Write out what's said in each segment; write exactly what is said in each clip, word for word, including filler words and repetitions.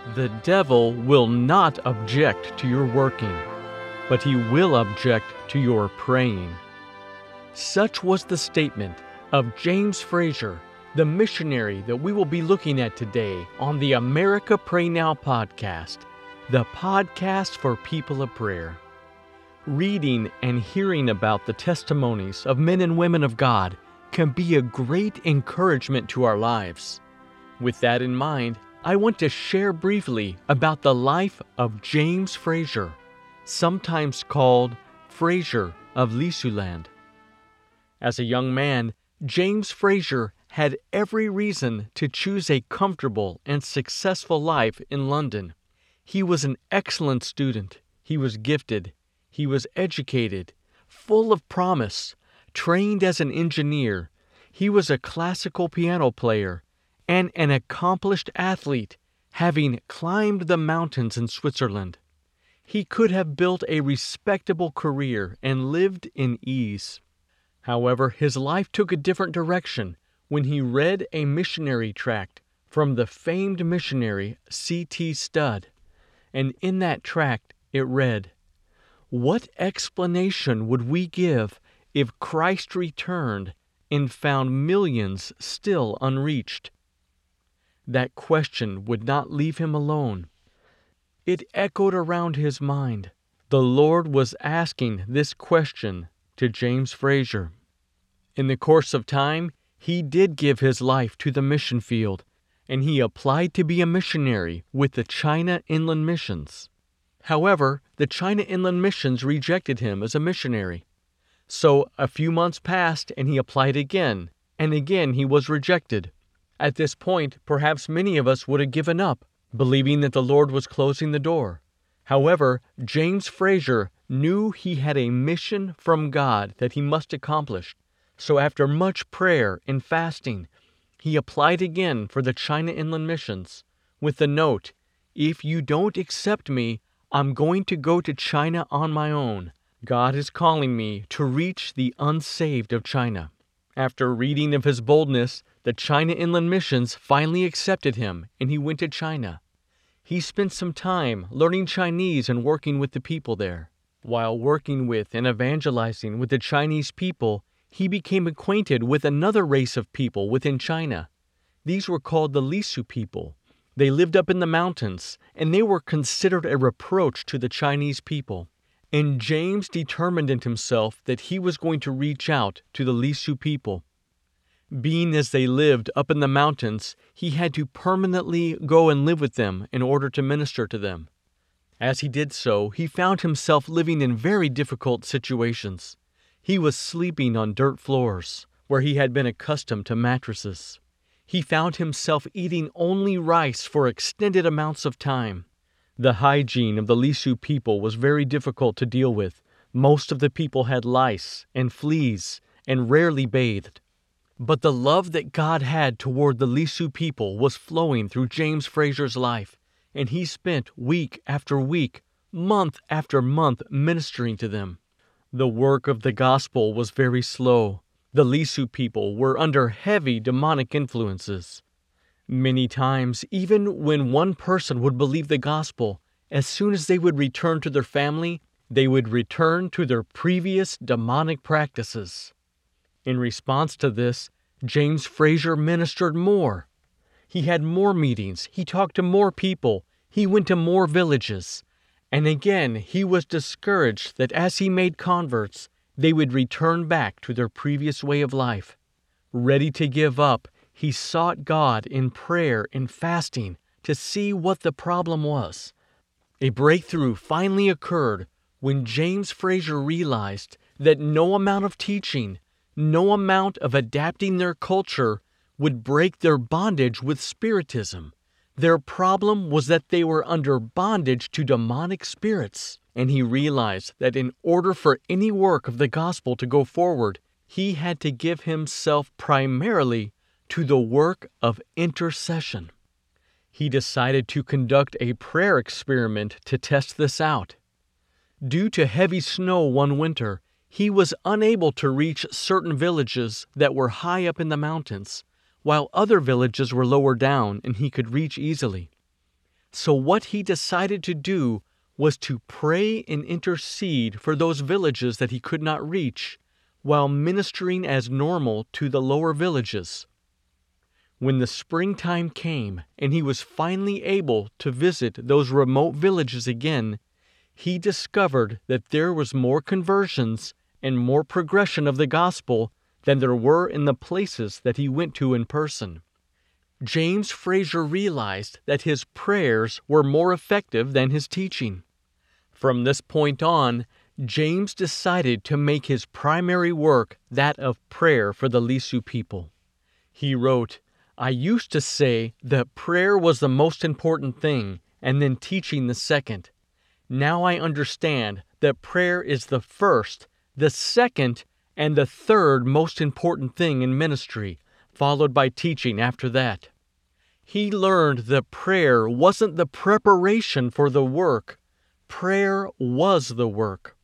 The devil will not object to your working, but he will object to your praying. Such was the statement of James Fraser, the missionary that we will be looking at today on the America Pray Now podcast, the podcast for people of prayer. Reading and hearing about the testimonies of men and women of God can be a great encouragement to our lives. With that in mind, I want to share briefly about the life of James Fraser, sometimes called Fraser of Lisuland. As a young man, James Fraser had every reason to choose a comfortable and successful life in London. He was an excellent student. He was gifted. He was educated, full of promise, trained as an engineer. He was a classical piano player and an accomplished athlete, having climbed the mountains in Switzerland. He could have built a respectable career and lived in ease. However, his life took a different direction when he read a missionary tract from the famed missionary C T Studd. And in that tract it read, "What explanation would we give if Christ returned and found millions still unreached?" That question would not leave him alone. It echoed around his mind. The Lord was asking this question to James Fraser. In the course of time, he did give his life to the mission field, and he applied to be a missionary with the China Inland Missions. However, the China Inland Missions rejected him as a missionary. So a few months passed and he applied again, and again he was rejected. At this point, perhaps many of us would have given up, believing that the Lord was closing the door. However, James Fraser knew he had a mission from God that he must accomplish. So after much prayer and fasting, he applied again for the China Inland Missions with the note, "If you don't accept me, I'm going to go to China on my own. God is calling me to reach the unsaved of China." After reading of his boldness, the China Inland Missions finally accepted him, and he went to China. He spent some time learning Chinese and working with the people there. While working with and evangelizing with the Chinese people, he became acquainted with another race of people within China. These were called the Lisu people. They lived up in the mountains, and they were considered a reproach to the Chinese people. And James determined in himself that he was going to reach out to the Lisu people. Being as they lived up in the mountains, he had to permanently go and live with them in order to minister to them. As he did so, he found himself living in very difficult situations. He was sleeping on dirt floors, where he had been accustomed to mattresses. He found himself eating only rice for extended amounts of time. The hygiene of the Lisu people was very difficult to deal with. Most of the people had lice and fleas and rarely bathed. But the love that God had toward the Lisu people was flowing through James Fraser's life, and he spent week after week, month after month ministering to them. The work of the gospel was very slow. The Lisu people were under heavy demonic influences. Many times, even when one person would believe the gospel, as soon as they would return to their family, they would return to their previous demonic practices. In response to this, James Fraser ministered more. He had more meetings, he talked to more people, he went to more villages. And again, he was discouraged that as he made converts, they would return back to their previous way of life. Ready to give up, he sought God in prayer and fasting to see what the problem was. A breakthrough finally occurred when James Fraser realized that no amount of teaching, no amount of adapting their culture would break their bondage with Spiritism. Their problem was that they were under bondage to demonic spirits, and he realized that in order for any work of the gospel to go forward, he had to give himself primarily to the work of intercession. He decided to conduct a prayer experiment to test this out. Due to heavy snow one winter, he was unable to reach certain villages that were high up in the mountains, while other villages were lower down and he could reach easily. So what he decided to do was to pray and intercede for those villages that he could not reach, while ministering as normal to the lower villages. When the springtime came and he was finally able to visit those remote villages again, he discovered that there was more conversions and more progression of the gospel than there were in the places that he went to in person. James Fraser realized that his prayers were more effective than his teaching. From this point on, James decided to make his primary work that of prayer for the Lisu people. He wrote, "I used to say that prayer was the most important thing, and then teaching the second. Now I understand that prayer is the first, the second, and the third most important thing in ministry, followed by teaching after that." He learned that prayer wasn't the preparation for the work. Prayer was the work.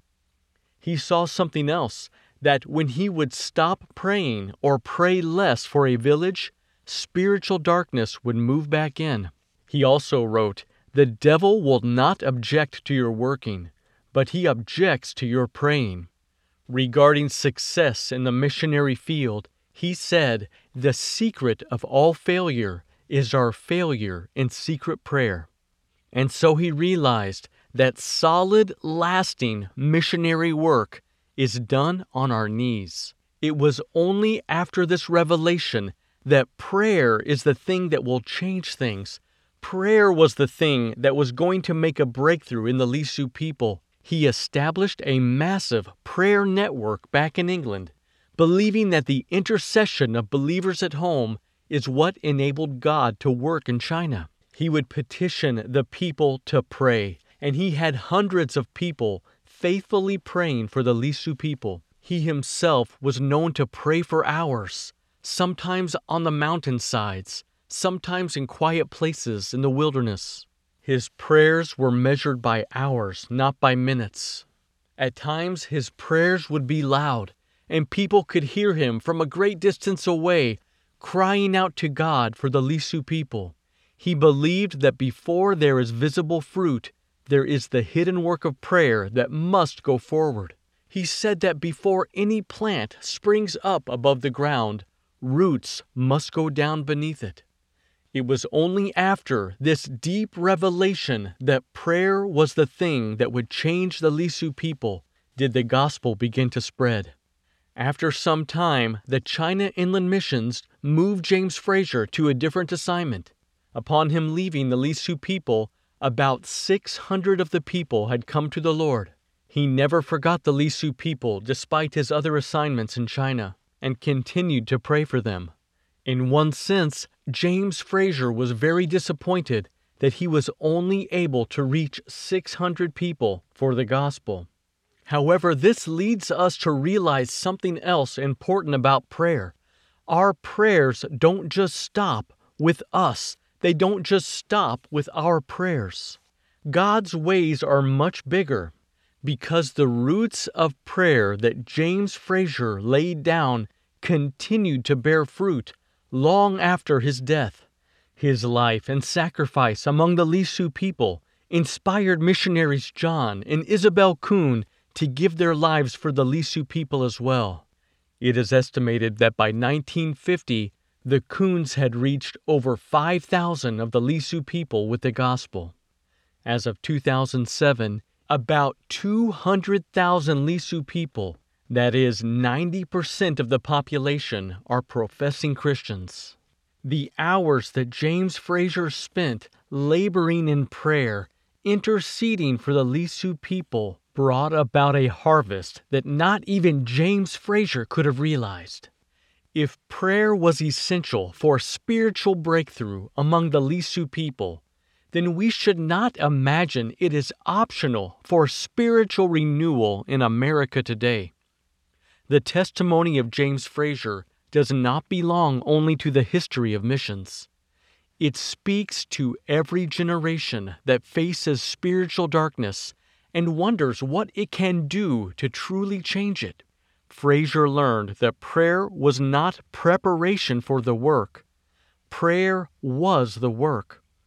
He saw something else, that when he would stop praying or pray less for a village, spiritual darkness would move back in. He also wrote, "The devil will not object to your working, but he objects to your praying." Regarding success in the missionary field, he said, "The secret of all failure is our failure in secret prayer." And so he realized that solid, lasting missionary work is done on our knees. It was only after this revelation that prayer is the thing that will change things. Prayer was the thing that was going to make a breakthrough in the Lisu people. He established a massive prayer network back in England, believing that the intercession of believers at home is what enabled God to work in China. He would petition the people to pray, and he had hundreds of people faithfully praying for the Lisu people. He himself was known to pray for hours, sometimes on the mountainsides, sometimes in quiet places in the wilderness. His prayers were measured by hours, not by minutes. At times his prayers would be loud, and people could hear him from a great distance away, crying out to God for the Lisu people. He believed that before there is visible fruit, there is the hidden work of prayer that must go forward. He said that before any plant springs up above the ground, roots must go down beneath it. It was only after this deep revelation that prayer was the thing that would change the Lisu people did the gospel begin to spread. After some time, the China Inland Missions moved James Fraser to a different assignment. Upon him leaving the Lisu people, about six hundred of the people had come to the Lord. He never forgot the Lisu people despite his other assignments in China, and continued to pray for them. In one sense, James Fraser was very disappointed that he was only able to reach six hundred people for the gospel. However, this leads us to realize something else important about prayer. Our prayers don't just stop with us. They don't just stop with our prayers. God's ways are much bigger, because the roots of prayer that James Fraser laid down continued to bear fruit long after his death. His life and sacrifice among the Lisu people inspired missionaries John and Isabel Kuhn to give their lives for the Lisu people as well. It is estimated that by nineteen fifty, the Kuhns had reached over five thousand of the Lisu people with the gospel. As of two thousand seven, about two hundred thousand Lisu people, that is ninety percent of the population, are professing Christians. The hours that James Fraser spent laboring in prayer, interceding for the Lisu people, brought about a harvest that not even James Fraser could have realized. If prayer was essential for spiritual breakthrough among the Lisu people, then we should not imagine it is optional for spiritual renewal in America today. The testimony of James Fraser does not belong only to the history of missions. It speaks to every generation that faces spiritual darkness and wonders what it can do to truly change it. Fraser learned that prayer was not preparation for the work. Prayer was the work.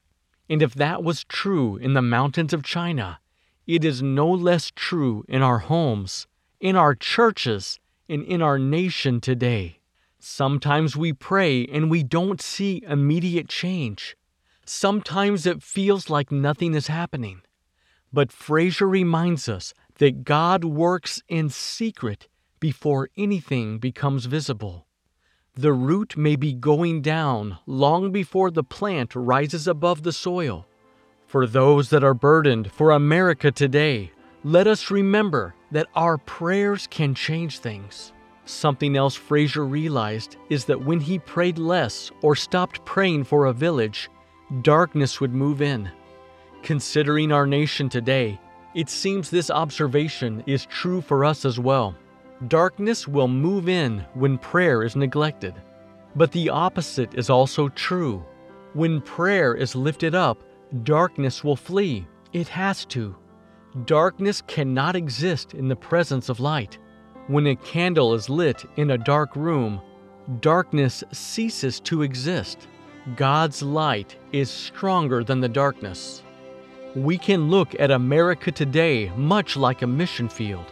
And if that was true in the mountains of China, it is no less true in our homes, in our churches, and in our nation today. Sometimes we pray and we don't see immediate change. Sometimes it feels like nothing is happening. But Fraser reminds us that God works in secret before anything becomes visible. The root may be going down long before the plant rises above the soil. For those that are burdened for America today, let us remember that our prayers can change things. Something else Fraser realized is that when he prayed less or stopped praying for a village, darkness would move in. Considering our nation today, it seems this observation is true for us as well. Darkness will move in when prayer is neglected. But the opposite is also true. When prayer is lifted up, darkness will flee. It has to. Darkness cannot exist in the presence of light. When a candle is lit in a dark room, darkness ceases to exist. God's light is stronger than the darkness. We can look at America today much like a mission field.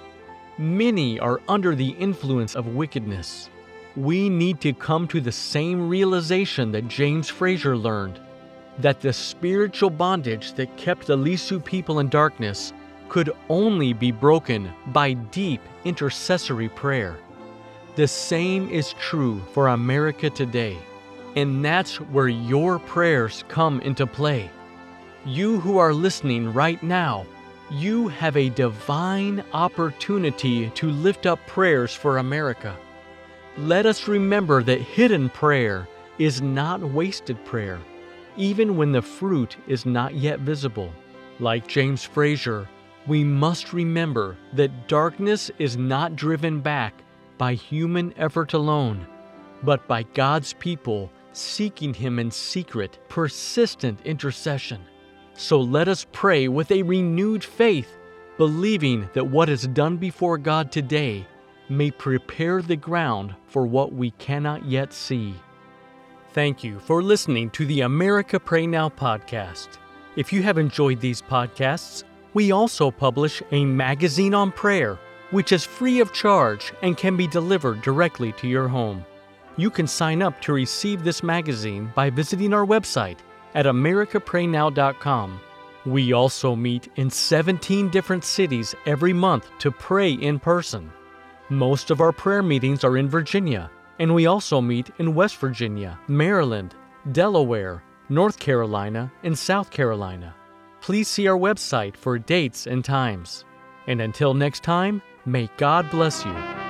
Many are under the influence of wickedness. We need to come to the same realization that James Fraser learned, that the spiritual bondage that kept the Lisu people in darkness could only be broken by deep intercessory prayer. The same is true for America today, and that's where your prayers come into play. You who are listening right now, you have a divine opportunity to lift up prayers for America. Let us remember that hidden prayer is not wasted prayer, even when the fruit is not yet visible. Like James Fraser, we must remember that darkness is not driven back by human effort alone, but by God's people seeking Him in secret, persistent intercession. So let us pray with a renewed faith, believing that what is done before God today may prepare the ground for what we cannot yet see. Thank you for listening to the America Pray Now podcast. If you have enjoyed these podcasts, we also publish a magazine on prayer, which is free of charge and can be delivered directly to your home. You can sign up to receive this magazine by visiting our website at america pray now dot com. We also meet in seventeen different cities every month to pray in person. Most of our prayer meetings are in Virginia, and we also meet in West Virginia, Maryland, Delaware, North Carolina, and South Carolina. Please see our website for dates and times. And until next time, may God bless you.